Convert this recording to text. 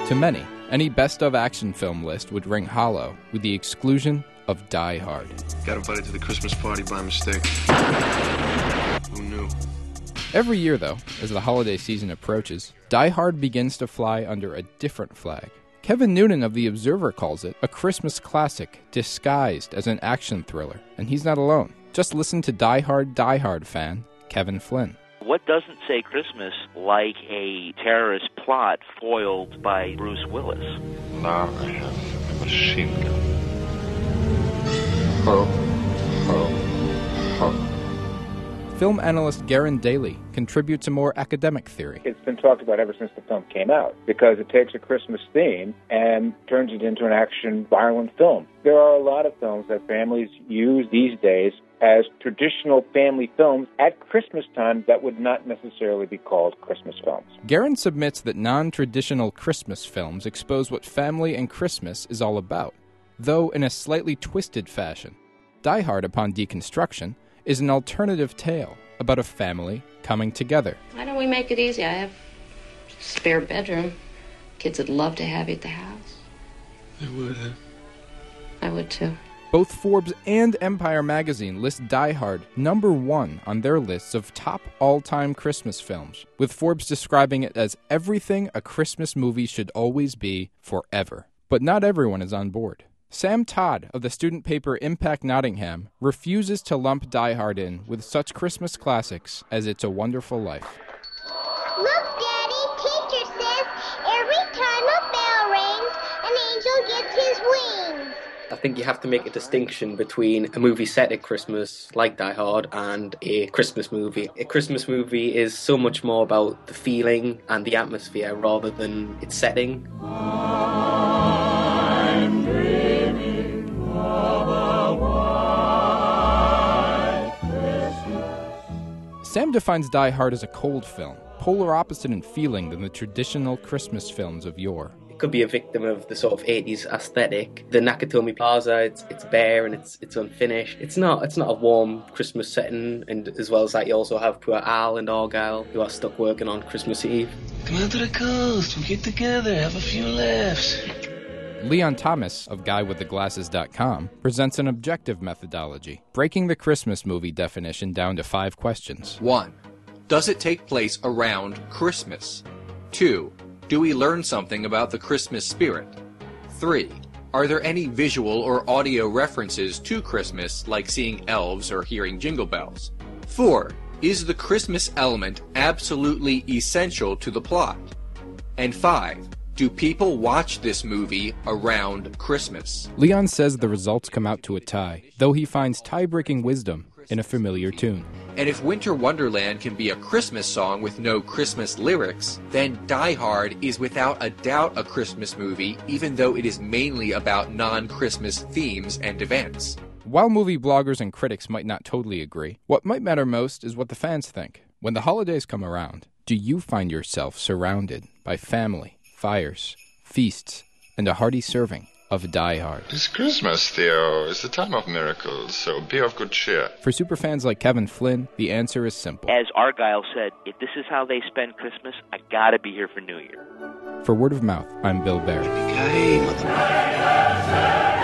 To many, any best-of action film list would ring hollow with the exclusion of Die Hard. Got invited to the Christmas party by mistake. Who knew? Every year, though, as the holiday season approaches, Die Hard begins to fly under a different flag. Kevin Noonan of The Observer calls it a Christmas classic disguised as an action thriller, and he's not alone. Just listen to Die Hard fan Kevin Flynn. What doesn't say Christmas like a terrorist plot foiled by Bruce Willis? Now I have a machine gun. Ho, ho, ho. Film analyst Garen Daly contributes a more academic theory. It's been talked about ever since the film came out because it takes a Christmas theme and turns it into an action, violent film. There are a lot of films that families use these days as traditional family films at Christmas time that would not necessarily be called Christmas films. Garen submits that non-traditional Christmas films expose what family and Christmas is all about, though in a slightly twisted fashion. Die Hard, upon deconstruction, is an alternative tale about a family coming together. Why don't we make it easy? I have a spare bedroom. Kids would love to have you at the house. They would. I would too. Both Forbes and Empire magazine list Die Hard #1 on their lists of top all-time Christmas films, with Forbes describing it as everything a Christmas movie should always be forever. But not everyone is on board. Sam Todd of the student paper Impact Nottingham refuses to lump Die Hard in with such Christmas classics as It's a Wonderful Life. Look, Daddy, teacher says every time a bell rings, an angel gets his wings. I think you have to make a distinction between a movie set at Christmas, like Die Hard, and a Christmas movie. A Christmas movie is so much more about the feeling and the atmosphere rather than its setting. I'm dreaming of a white Christmas. Sam defines Die Hard as a cold film, polar opposite in feeling than the traditional Christmas films of yore. Could be a victim of the sort of 80s aesthetic. The Nakatomi Plaza, it's bare and it's unfinished. It's not a warm Christmas setting, and as well as that you also have poor Al and Argyle who are stuck working on Christmas Eve. Come out to the coast, we'll get together, have a few laughs. Leon Thomas of GuyWithTheGlasses.com presents an objective methodology, breaking the Christmas movie definition down to 5 questions. 1. Does it take place around Christmas? 2. Do we learn something about the Christmas spirit? 3. Are there any visual or audio references to Christmas, like seeing elves or hearing jingle bells? 4. Is the Christmas element absolutely essential to the plot? And 5. Do people watch this movie around Christmas? Leon says the results come out to a tie, though he finds tie-breaking wisdom in a familiar tune. And if Winter Wonderland can be a Christmas song with no Christmas lyrics, then Die Hard is without a doubt a Christmas movie, even though it is mainly about non-Christmas themes and events. While movie bloggers and critics might not totally agree, what might matter most is what the fans think. When the holidays come around, do you find yourself surrounded by family, fires, feasts, and a hearty serving of Die Hard? It's Christmas, Theo. It's the time of miracles, so be of good cheer. For superfans like Kevin Flynn, the answer is simple. As Argyle said, if this is how they spend Christmas, I gotta be here for New Year. For Word of Mouth, I'm Bill Barrett. Hey, mother.